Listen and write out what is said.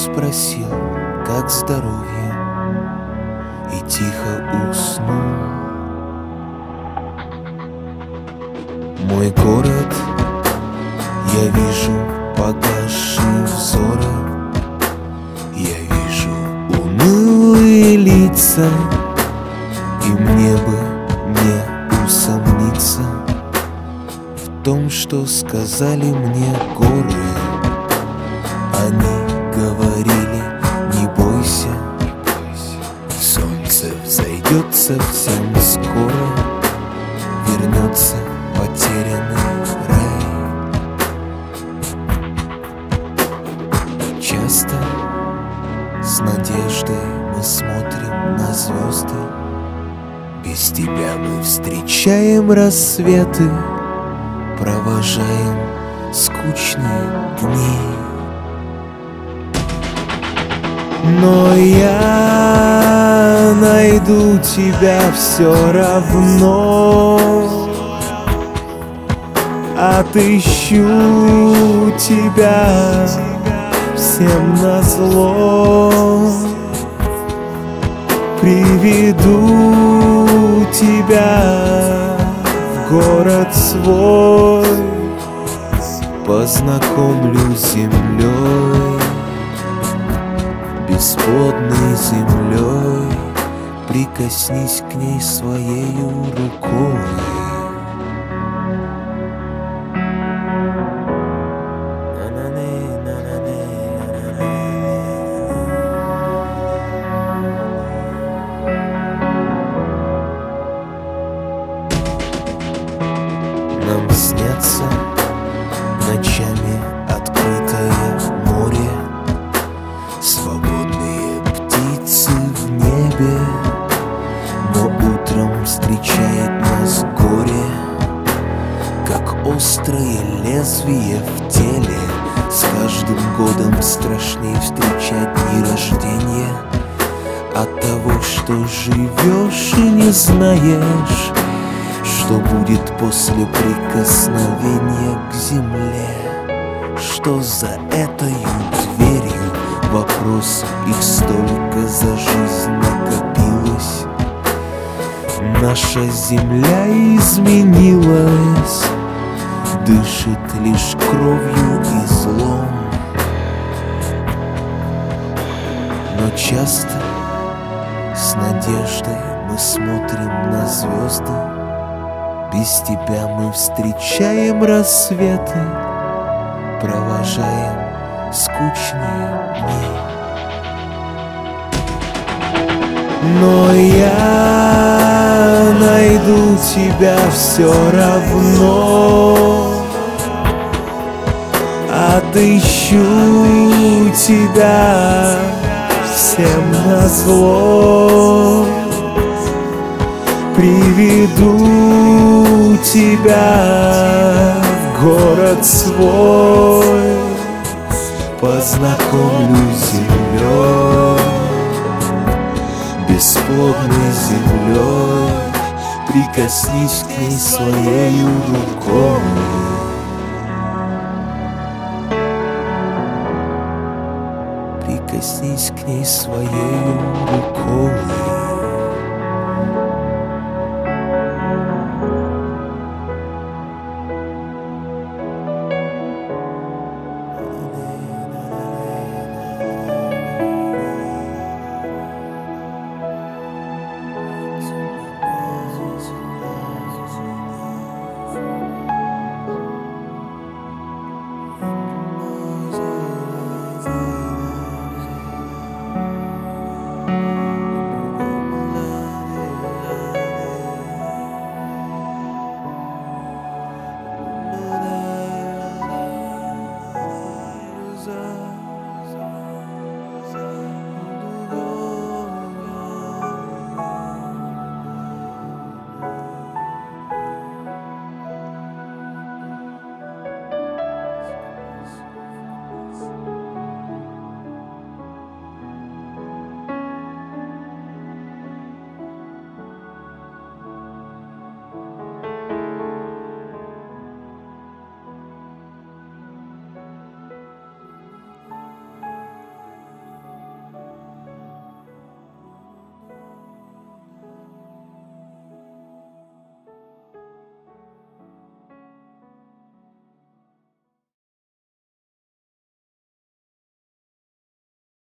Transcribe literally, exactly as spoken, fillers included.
спросил, как здоровье, и тихо уснул. Мой город, я вижу погасшие взоры, я вижу унылые лица, и мне бы не усомниться в том, что сказали мне горы. Они говорили: не бойся, солнце взойдет совсем скоро, вернется потерянный рай. Часто с надеждой мы смотрим на звезды, без тебя мы встречаем рассветы, провожаем скучные дни. Но я найду тебя все равно, отыщу тебя всем назло, приведу тебя в город свой, познакомлю с землей, бесплодной землей, прикоснись к ней своею рукой. Нам снятся ночами открытое море, свободные птицы в небе, но утром встречает нас горе, как острое лезвие в теле. С каждым годом страшнее встречать дни рождения от того, что живешь и не знаешь, что будет после прикосновения к земле, что за этой дверью. Вопросов их столько за жизнь накопилось. Наша земля изменилась, дышит лишь кровью и злом. Но часто с надеждой мы смотрим на звезды, без тебя мы встречаем рассветы, провожаем скучные дни. Но я найду тебя все равно, отыщу тебя всем назло, приведу тебя в город свой, познакомлю с землей, бесплодной землей, прикоснись к ней своею рукой. Прикоснись к ней своею рукой.